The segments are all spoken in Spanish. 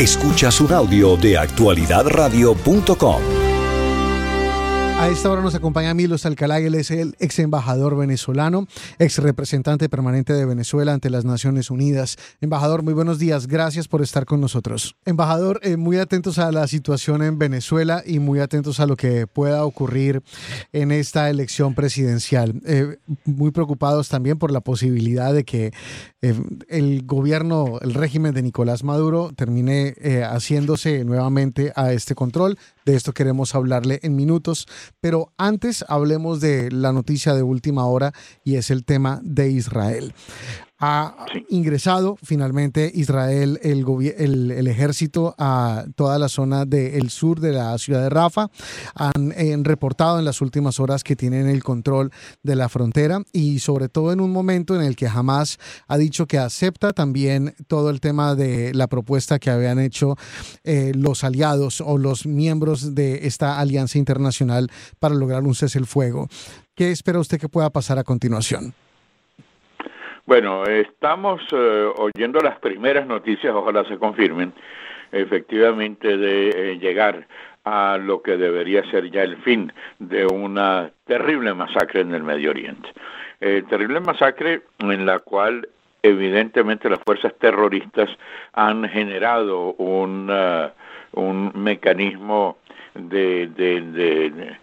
Escuchas un audio de actualidadradio.com. A esta hora nos acompaña Milos Alcalá, él es el ex embajador venezolano, ex representante permanente de Venezuela ante las Naciones Unidas. Embajador, muy buenos días, gracias por estar con nosotros. Embajador, muy atentos a la situación en Venezuela y muy atentos a lo que pueda ocurrir en esta elección presidencial. Muy preocupados también por la posibilidad de que el gobierno, el régimen de Nicolás Maduro termine haciéndose nuevamente a este control. De esto queremos hablarle en minutos, pero antes hablemos de la noticia de última hora y es el tema de Israel. Ha ingresado finalmente Israel, el ejército, a toda la zona del sur de la ciudad de Rafah. Han reportado en las últimas horas que tienen el control de la frontera y sobre todo en un momento en el que Hamás ha dicho que acepta también todo el tema de la propuesta que habían hecho los aliados o los miembros de esta alianza internacional para lograr un cese el fuego. ¿Qué espera usted que pueda pasar a continuación? Bueno, estamos oyendo las primeras noticias, ojalá se confirmen, efectivamente de llegar a lo que debería ser ya el fin de una terrible masacre en el Medio Oriente. Terrible masacre en la cual evidentemente las fuerzas terroristas han generado un mecanismo de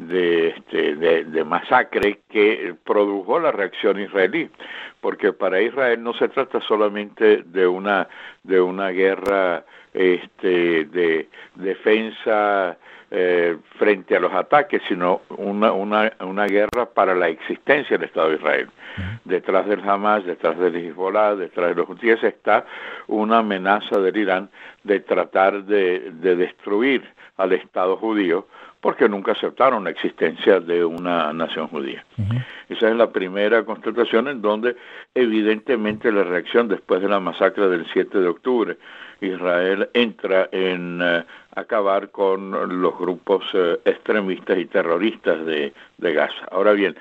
masacre que produjo la reacción israelí, porque para Israel no se trata solamente de una guerra de defensa frente a los ataques, sino una guerra para la existencia del Estado de Israel. Detrás del Hamas, detrás del Hezbollah, detrás de los hutíes está una amenaza del Irán de tratar de destruir al Estado judío, porque nunca aceptaron la existencia de una nación judía. Esa es la primera constatación en donde evidentemente la reacción después de la masacre del 7 de octubre, Israel entra en acabar con los grupos extremistas y terroristas de Gaza. Ahora bien,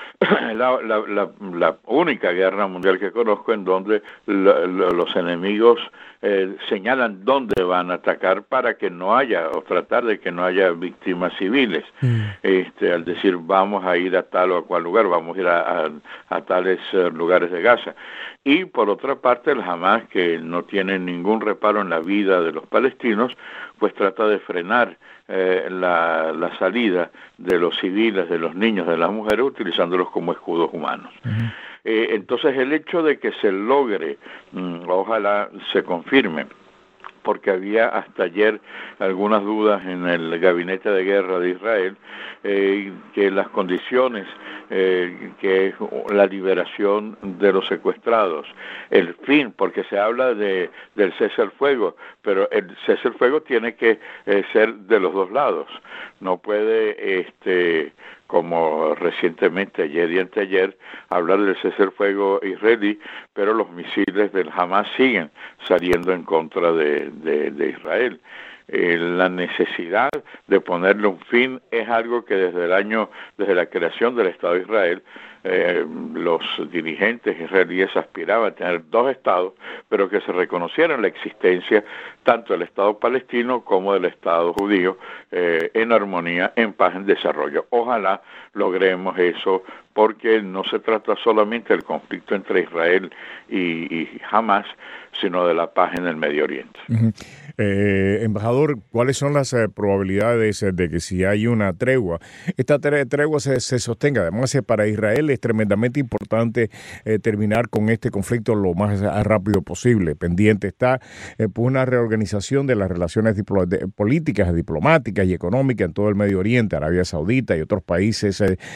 la única guerra mundial que conozco en donde los enemigos señalan dónde van a atacar para que no haya, o tratar de que no haya víctimas civiles. Al decir vamos a ir a tal o a cual lugar, vamos a ir a tales lugares de Gaza. Y por otra parte el Hamas, que no tiene ningún reparo en la vida de los palestinos, pues trata de frenar la salida de los civiles, de los niños, de las mujeres, utilizándolos como escudos humanos. Entonces el hecho de que se logre, ojalá se confirme, porque había hasta ayer algunas dudas en el gabinete de guerra de Israel, que las condiciones, que es la liberación de los secuestrados, el fin, porque se habla del cese al fuego, pero el cese al fuego tiene que ser de los dos lados, no puede como recientemente, ayer y anteayer, hablar del cese al fuego israelí, pero los misiles del Hamas siguen saliendo en contra de Israel. La necesidad de ponerle un fin es algo que desde la creación del Estado de Israel, los dirigentes israelíes aspiraban a tener dos estados, pero que se reconociera la existencia tanto del Estado palestino como del Estado judío en armonía, en paz, en desarrollo. Ojalá logremos eso, porque no se trata solamente del conflicto entre Israel y Hamas, sino de la paz en el Medio Oriente. Embajador, ¿cuáles son las probabilidades de que si hay una tregua, esta tregua se sostenga? Además, para Israel es tremendamente importante terminar con este conflicto lo más rápido posible. Pendiente está por una reorganización de las relaciones políticas, diplomáticas y económicas en todo el Medio Oriente, Arabia Saudita y otros países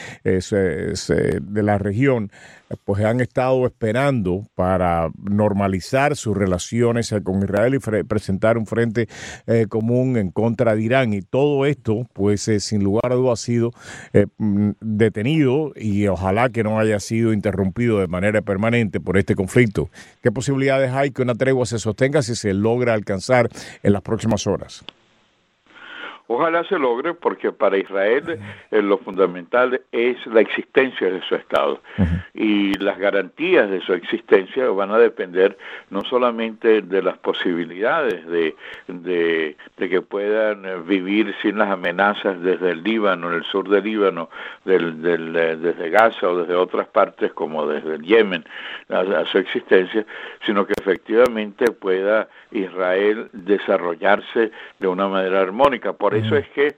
de la región, pues han estado esperando para normalizar sus relaciones con Israel y presentar un frente común en contra de Irán. Y todo esto, pues sin lugar a dudas, ha sido detenido y ojalá que no haya sido interrumpido de manera permanente por este conflicto. ¿Qué posibilidades hay que una tregua se sostenga si se logra alcanzar en las próximas horas? Ojalá se logre, porque para Israel lo fundamental es la existencia de su Estado. Y las garantías de su existencia van a depender no solamente de las posibilidades de que puedan vivir sin las amenazas desde el Líbano, en el sur del Líbano, desde Gaza o desde otras partes como desde el Yemen, a su existencia, sino que efectivamente pueda Israel desarrollarse de una manera armónica. Por eso es que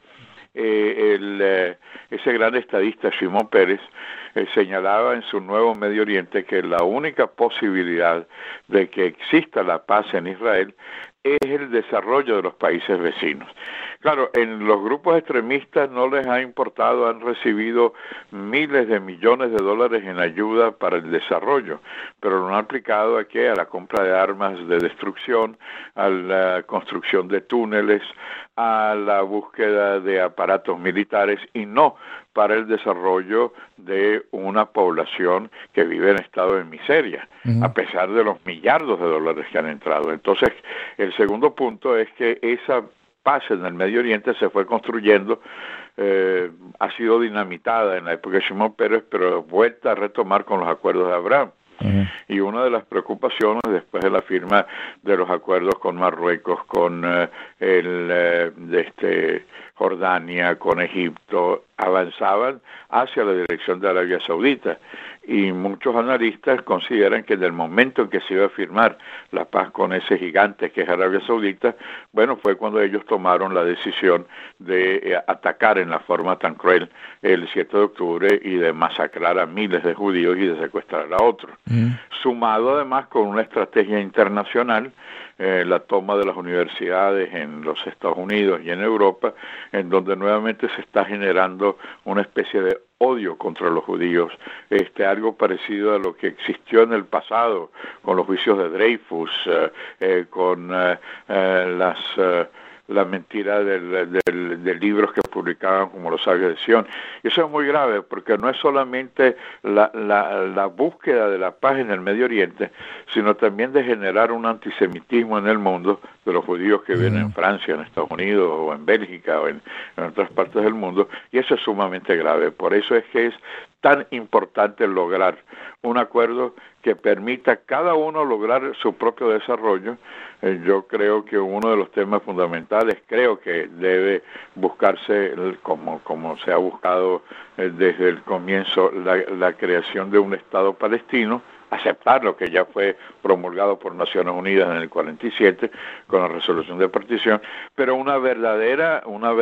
ese gran estadista Shimon Peres señalaba en su nuevo Medio Oriente que la única posibilidad de que exista la paz en Israel es el desarrollo de los países vecinos. Claro, en los grupos extremistas no les ha importado, han recibido miles de millones de dólares en ayuda para el desarrollo, pero lo han aplicado a la compra de armas de destrucción, a la construcción de túneles, a la búsqueda de aparatos militares y no para el desarrollo de una población que vive en estado de miseria, a pesar de los millardos de dólares que han entrado. Entonces, el segundo punto es que esa paz en el Medio Oriente se fue construyendo, ha sido dinamitada en la época de Shimon Peres, pero vuelta a retomar con los acuerdos de Abraham. Y una de las preocupaciones después de la firma de los acuerdos con Marruecos, con Jordania, con Egipto, avanzaban hacia la dirección de Arabia Saudita. Y muchos analistas consideran que en el momento en que se iba a firmar la paz con ese gigante que es Arabia Saudita, bueno, fue cuando ellos tomaron la decisión de atacar en la forma tan cruel el 7 de octubre y de masacrar a miles de judíos y de secuestrar a otros. Sumado además con una estrategia internacional, la toma de las universidades en los Estados Unidos y en Europa, en donde nuevamente se está generando una especie de odio contra los judíos, algo parecido a lo que existió en el pasado con los juicios de Dreyfus, con la mentira de libros que publicaban como Los Sabios de Sion. Y eso es muy grave, porque no es solamente la búsqueda de la paz en el Medio Oriente, sino también de generar un antisemitismo en el mundo de los judíos que viven en Francia, en Estados Unidos, o en Bélgica, o en otras partes del mundo, y eso es sumamente grave. Por eso es que es tan importante lograr un acuerdo que permita a cada uno lograr su propio desarrollo. Yo creo que uno de los temas fundamentales, creo que debe buscarse, como se ha buscado desde el comienzo, la creación de un Estado palestino, aceptar lo que ya fue promulgado por Naciones Unidas en el 47 con la resolución de partición, pero un verdadero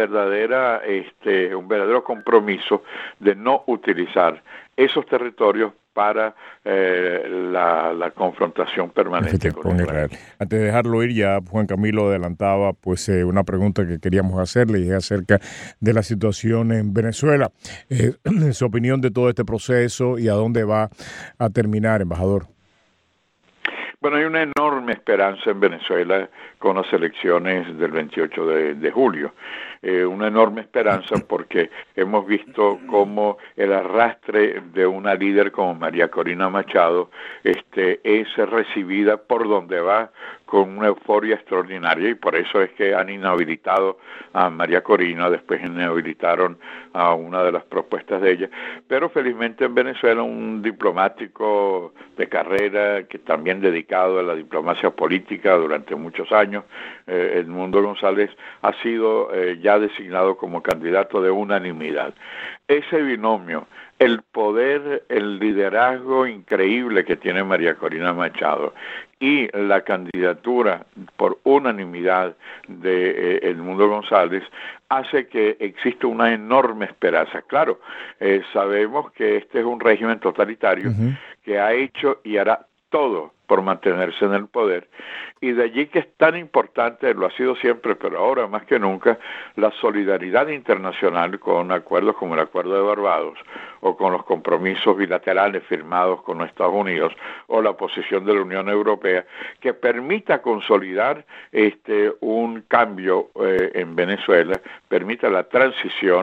compromiso de no utilizar esos territorios para la confrontación permanente con Israel. Antes de dejarlo ir, ya Juan Camilo adelantaba una pregunta que queríamos hacerle, y es acerca de la situación en Venezuela. Su opinión de todo este proceso y a dónde va a terminar, embajador. Bueno, hay una enorme esperanza en Venezuela con las elecciones del 28 de julio. Una enorme esperanza porque hemos visto cómo el arrastre de una líder como María Corina Machado es recibida por donde va con una euforia extraordinaria, y por eso es que han inhabilitado a María Corina, después inhabilitaron a una de las propuestas de ella, pero felizmente en Venezuela un diplomático de carrera que también dedicado a la diplomacia política durante muchos años, Edmundo González, ha sido ya designado como candidato de unanimidad. Ese binomio, el poder, el liderazgo increíble que tiene María Corina Machado y la candidatura por unanimidad de Edmundo González, hace que exista una enorme esperanza. Claro, sabemos que este es un régimen totalitario que ha hecho y hará todo por mantenerse en el poder, y de allí que es tan importante, lo ha sido siempre, pero ahora más que nunca, la solidaridad internacional con acuerdos como el Acuerdo de Barbados, o con los compromisos bilaterales firmados con los Estados Unidos, o la posición de la Unión Europea, que permita consolidar un cambio en Venezuela, permita la transición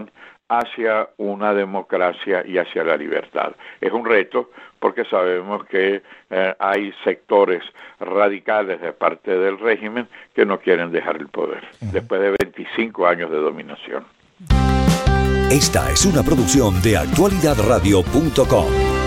hacia una democracia y hacia la libertad. Es un reto porque sabemos que hay sectores radicales de parte del régimen que no quieren dejar el poder, después de 25 años de dominación. Esta es una producción de actualidadradio.com.